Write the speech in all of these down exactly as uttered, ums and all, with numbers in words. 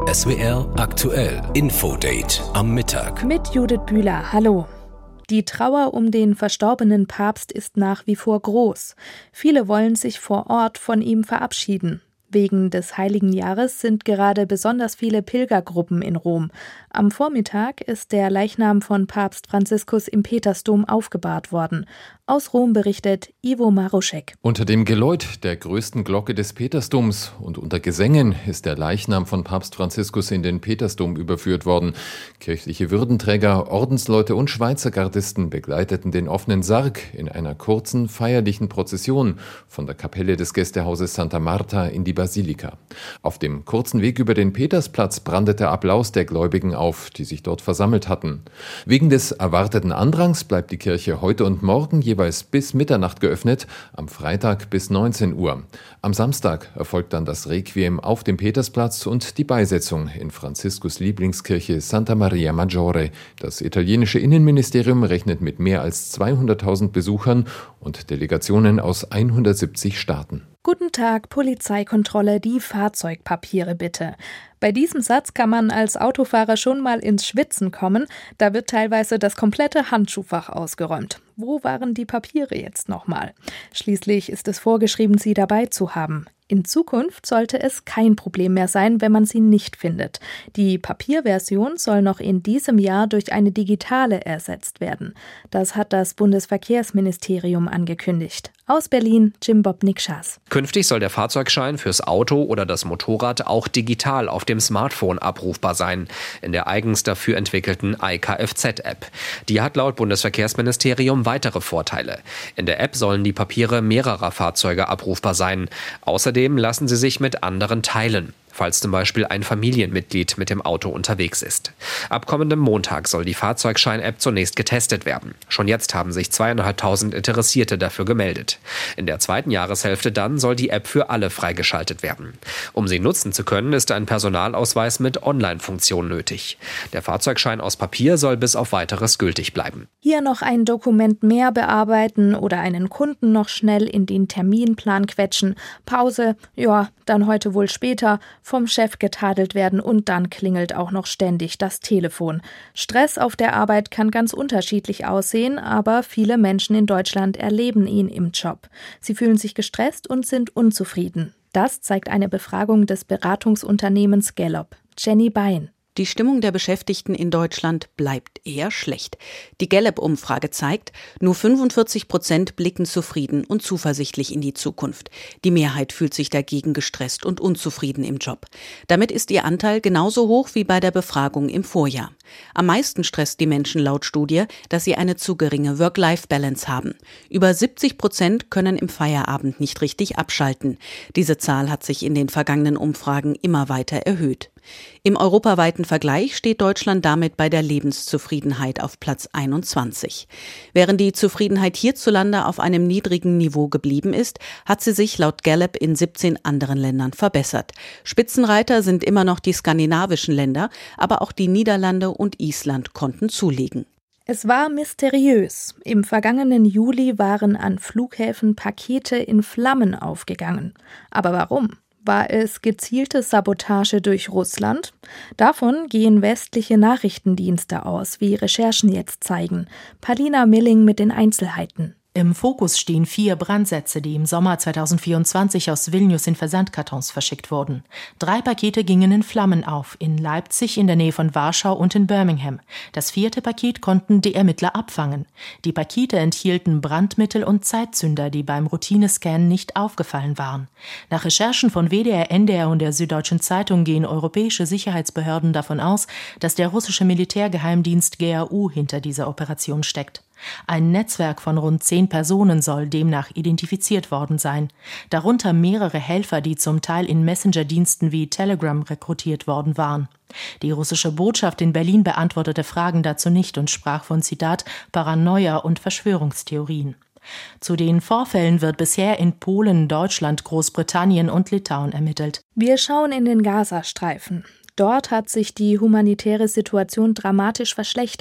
S W R aktuell Infodate am Mittag. Mit Judith Bühler, hallo. Die Trauer um den verstorbenen Papst ist nach wie vor groß. Viele wollen sich vor Ort von ihm verabschieden. Wegen des Heiligen Jahres sind gerade besonders viele Pilgergruppen in Rom. Am Vormittag ist der Leichnam von Papst Franziskus im Petersdom aufgebahrt worden. Aus Rom berichtet Ivo Maruschek. Unter dem Geläut der größten Glocke des Petersdoms und unter Gesängen ist der Leichnam von Papst Franziskus in den Petersdom überführt worden. Kirchliche Würdenträger, Ordensleute und Schweizer Gardisten begleiteten den offenen Sarg in einer kurzen, feierlichen Prozession von der Kapelle des Gästehauses Santa Marta in die Basilika. Auf dem kurzen Weg über den Petersplatz brandete Applaus der Gläubigen auf, die sich dort versammelt hatten. Wegen des erwarteten Andrangs bleibt die Kirche heute und morgen jeweils bis Mitternacht geöffnet, am Freitag bis neunzehn Uhr. Am Samstag erfolgt dann das Requiem auf dem Petersplatz und die Beisetzung in Franziskus Lieblingskirche Santa Maria Maggiore. Das italienische Innenministerium rechnet mit mehr als zweihunderttausend Besuchern und Delegationen aus hundertsiebzig Staaten. Guten Tag, Polizeikontrolle, die Fahrzeugpapiere bitte. Bei diesem Satz kann man als Autofahrer schon mal ins Schwitzen kommen. Da wird teilweise das komplette Handschuhfach ausgeräumt. Wo waren die Papiere jetzt nochmal? Schließlich ist es vorgeschrieben, sie dabei zu haben. In Zukunft sollte es kein Problem mehr sein, wenn man sie nicht findet. Die Papierversion soll noch in diesem Jahr durch eine digitale ersetzt werden. Das hat das Bundesverkehrsministerium angekündigt. Aus Berlin, Jim Bobnik-Schaas. Künftig soll der Fahrzeugschein fürs Auto oder das Motorrad auch digital auf dem Smartphone abrufbar sein, in der eigens dafür entwickelten i K F Z-App. Die hat laut Bundesverkehrsministerium weitere Vorteile. In der App sollen die Papiere mehrerer Fahrzeuge abrufbar sein. Außerdem lassen sie sich mit anderen teilen, falls zum Beispiel ein Familienmitglied mit dem Auto unterwegs ist. Ab kommendem Montag soll die Fahrzeugschein-App zunächst getestet werden. Schon jetzt haben sich zweieinhalbtausend Interessierte dafür gemeldet. In der zweiten Jahreshälfte dann soll die App für alle freigeschaltet werden. Um sie nutzen zu können, ist ein Personalausweis mit Online-Funktion nötig. Der Fahrzeugschein aus Papier soll bis auf Weiteres gültig bleiben. Hier noch ein Dokument mehr bearbeiten oder einen Kunden noch schnell in den Terminplan quetschen. Pause, ja, dann heute wohl später, vom Chef getadelt werden und dann klingelt auch noch ständig das Telefon. Stress auf der Arbeit kann ganz unterschiedlich aussehen, aber viele Menschen in Deutschland erleben ihn im Job. Sie fühlen sich gestresst und sind unzufrieden. Das zeigt eine Befragung des Beratungsunternehmens Gallup. Jenny Bein. Die Stimmung der Beschäftigten in Deutschland bleibt eher schlecht. Die Gallup-Umfrage zeigt, nur fünfundvierzig Prozent blicken zufrieden und zuversichtlich in die Zukunft. Die Mehrheit fühlt sich dagegen gestresst und unzufrieden im Job. Damit ist ihr Anteil genauso hoch wie bei der Befragung im Vorjahr. Am meisten stresst die Menschen laut Studie, dass sie eine zu geringe Work-Life-Balance haben. Über siebzig Prozent können im Feierabend nicht richtig abschalten. Diese Zahl hat sich in den vergangenen Umfragen immer weiter erhöht. Im europaweiten Vergleich steht Deutschland damit bei der Lebenszufriedenheit auf Platz einundzwanzig. Während die Zufriedenheit hierzulande auf einem niedrigen Niveau geblieben ist, hat sie sich laut Gallup in siebzehn anderen Ländern verbessert. Spitzenreiter sind immer noch die skandinavischen Länder, aber auch die Niederlande und Island konnten zulegen. Es war mysteriös. Im vergangenen Juli waren an Flughäfen Pakete in Flammen aufgegangen. Aber warum? War es gezielte Sabotage durch Russland? Davon gehen westliche Nachrichtendienste aus, wie Recherchen jetzt zeigen. Palina Milling mit den Einzelheiten. Im Fokus stehen vier Brandsätze, die im Sommer zweitausendvierundzwanzig aus Vilnius in Versandkartons verschickt wurden. Drei Pakete gingen in Flammen auf, in Leipzig, in der Nähe von Warschau und in Birmingham. Das vierte Paket konnten die Ermittler abfangen. Die Pakete enthielten Brandmittel und Zeitzünder, die beim Routinescan nicht aufgefallen waren. Nach Recherchen von W D R, N D R und der Süddeutschen Zeitung gehen europäische Sicherheitsbehörden davon aus, dass der russische Militärgeheimdienst G R U hinter dieser Operation steckt. Ein Netzwerk von rund zehn Personen soll demnach identifiziert worden sein. Darunter mehrere Helfer, die zum Teil in Messenger-Diensten wie Telegram rekrutiert worden waren. Die russische Botschaft in Berlin beantwortete Fragen dazu nicht und sprach von, Zitat, Paranoia und Verschwörungstheorien. Zu den Vorfällen wird bisher in Polen, Deutschland, Großbritannien und Litauen ermittelt. Wir schauen in den Gazastreifen. Dort hat sich die humanitäre Situation dramatisch verschlechtert.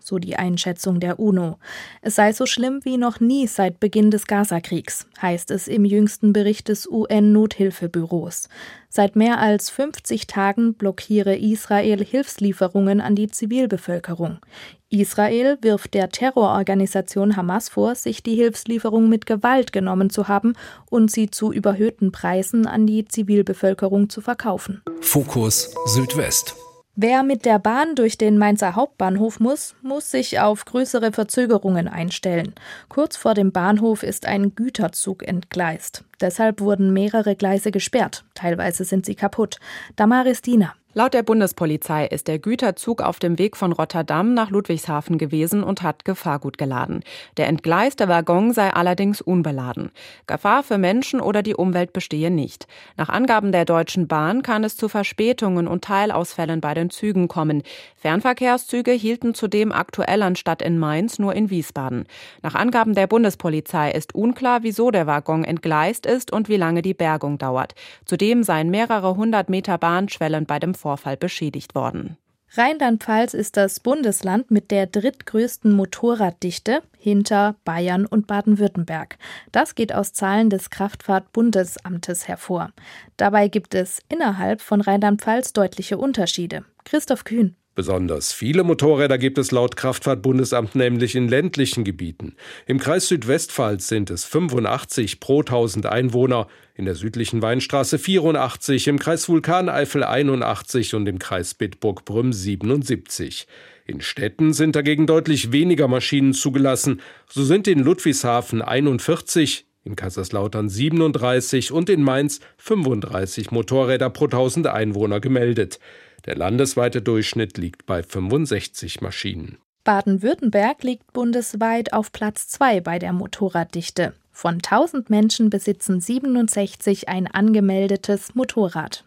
so die Einschätzung der UNO. Es sei so schlimm wie noch nie seit Beginn des Gazakriegs, heißt es im jüngsten Bericht des U N-Nothilfebüros. Seit mehr als fünfzig Tagen blockiere Israel Hilfslieferungen an die Zivilbevölkerung. Israel wirft der Terrororganisation Hamas vor, sich die Hilfslieferung mit Gewalt genommen zu haben und sie zu überhöhten Preisen an die Zivilbevölkerung zu verkaufen. Fokus Südwest. Wer mit der Bahn durch den Mainzer Hauptbahnhof muss, muss sich auf größere Verzögerungen einstellen. Kurz vor dem Bahnhof ist ein Güterzug entgleist. Deshalb wurden mehrere Gleise gesperrt. Teilweise sind sie kaputt. Damaris Diener. Laut der Bundespolizei ist der Güterzug auf dem Weg von Rotterdam nach Ludwigshafen gewesen und hat Gefahrgut geladen. Der entgleiste Waggon sei allerdings unbeladen. Gefahr für Menschen oder die Umwelt bestehe nicht. Nach Angaben der Deutschen Bahn kann es zu Verspätungen und Teilausfällen bei den Zügen kommen. Fernverkehrszüge hielten zudem aktuell anstatt in Mainz nur in Wiesbaden. Nach Angaben der Bundespolizei ist unklar, wieso der Waggon entgleist ist und wie lange die Bergung dauert. Zudem seien mehrere hundert Meter Bahnschwellen bei dem Vorfall beschädigt worden. Rheinland-Pfalz ist das Bundesland mit der drittgrößten Motorraddichte hinter Bayern und Baden-Württemberg. Das geht aus Zahlen des Kraftfahrt-Bundesamtes hervor. Dabei gibt es innerhalb von Rheinland-Pfalz deutliche Unterschiede. Christoph Kühn. Besonders viele Motorräder gibt es laut Kraftfahrt-Bundesamt nämlich in ländlichen Gebieten. Im Kreis Südwestpfalz sind es fünfundachtzig pro tausend Einwohner, in der südlichen Weinstraße vierundachtzig, im Kreis Vulkaneifel einundachtzig und im Kreis Bitburg-Brünn siebenundsiebzig. In Städten sind dagegen deutlich weniger Maschinen zugelassen. So sind in Ludwigshafen einundvierzig, in Kaiserslautern siebenunddreißig und in Mainz fünfunddreißig Motorräder pro tausend Einwohner gemeldet. Der landesweite Durchschnitt liegt bei fünfundsechzig Maschinen. Baden-Württemberg liegt bundesweit auf Platz zwei bei der Motorraddichte. Von tausend Menschen besitzen siebenundsechzig ein angemeldetes Motorrad.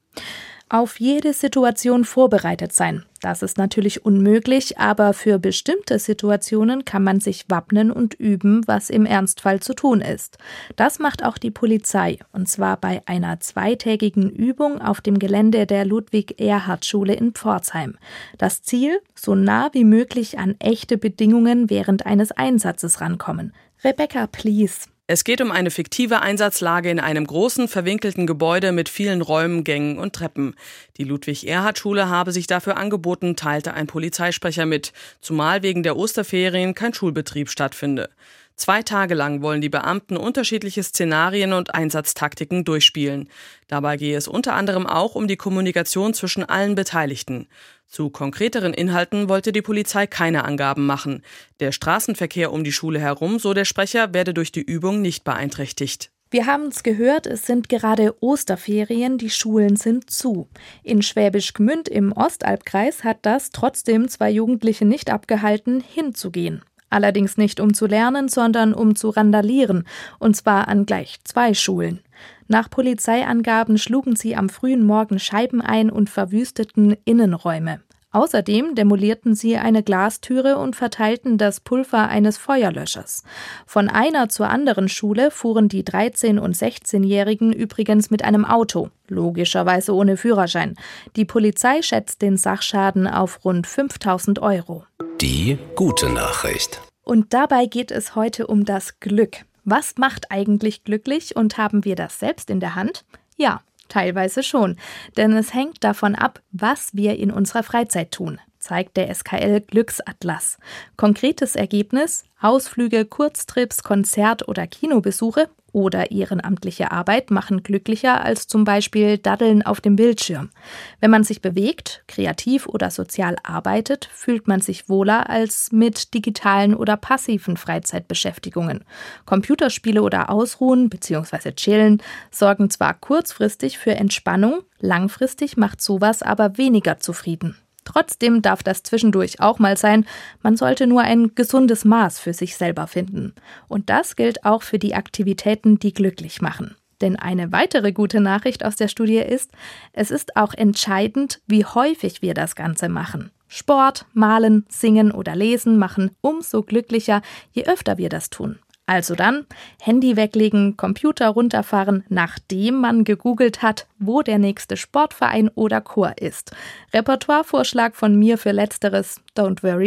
Auf jede Situation vorbereitet sein. Das ist natürlich unmöglich, aber für bestimmte Situationen kann man sich wappnen und üben, was im Ernstfall zu tun ist. Das macht auch die Polizei, und zwar bei einer zweitägigen Übung auf dem Gelände der Ludwig-Erhard-Schule in Pforzheim. Das Ziel? So nah wie möglich an echte Bedingungen während eines Einsatzes rankommen. Rebecca, please. Es geht um eine fiktive Einsatzlage in einem großen, verwinkelten Gebäude mit vielen Räumen, Gängen und Treppen. Die Ludwig-Erhard-Schule habe sich dafür angeboten, teilte ein Polizeisprecher mit, zumal wegen der Osterferien kein Schulbetrieb stattfinde. Zwei Tage lang wollen die Beamten unterschiedliche Szenarien und Einsatztaktiken durchspielen. Dabei gehe es unter anderem auch um die Kommunikation zwischen allen Beteiligten. Zu konkreteren Inhalten wollte die Polizei keine Angaben machen. Der Straßenverkehr um die Schule herum, so der Sprecher, werde durch die Übung nicht beeinträchtigt. Wir haben es gehört, es sind gerade Osterferien, die Schulen sind zu. In Schwäbisch Gmünd im Ostalbkreis hat das trotzdem zwei Jugendliche nicht abgehalten, hinzugehen. Allerdings nicht um zu lernen, sondern um zu randalieren, und zwar an gleich zwei Schulen. Nach Polizeiangaben schlugen sie am frühen Morgen Scheiben ein und verwüsteten Innenräume. Außerdem demolierten sie eine Glastüre und verteilten das Pulver eines Feuerlöschers. Von einer zur anderen Schule fuhren die dreizehn- und sechzehnjährigen übrigens mit einem Auto, logischerweise ohne Führerschein. Die Polizei schätzt den Sachschaden auf rund fünftausend Euro. Die gute Nachricht. Und dabei geht es heute um das Glück. Was macht eigentlich glücklich und haben wir das selbst in der Hand? Ja, teilweise schon, denn es hängt davon ab, was wir in unserer Freizeit tun, zeigt der S K L-Glücksatlas. Konkretes Ergebnis: Ausflüge, Kurztrips, Konzert- oder Kinobesuche oder ehrenamtliche Arbeit machen glücklicher als zum Beispiel Daddeln auf dem Bildschirm. Wenn man sich bewegt, kreativ oder sozial arbeitet, fühlt man sich wohler als mit digitalen oder passiven Freizeitbeschäftigungen. Computerspiele oder Ausruhen bzw. Chillen sorgen zwar kurzfristig für Entspannung, langfristig macht sowas aber weniger zufrieden. Trotzdem darf das zwischendurch auch mal sein, man sollte nur ein gesundes Maß für sich selber finden. Und das gilt auch für die Aktivitäten, die glücklich machen. Denn eine weitere gute Nachricht aus der Studie ist, es ist auch entscheidend, wie häufig wir das Ganze machen. Sport, Malen, Singen oder Lesen machen umso glücklicher, je öfter wir das tun. Also dann, Handy weglegen, Computer runterfahren, nachdem man gegoogelt hat, wo der nächste Sportverein oder Chor ist. Repertoirevorschlag von mir für Letzteres: Don't worry, be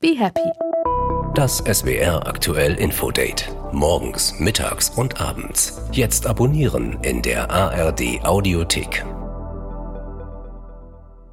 Be happy. Das S W R aktuell Infodate. Morgens, mittags und abends. Jetzt abonnieren in der A R D Audiothek.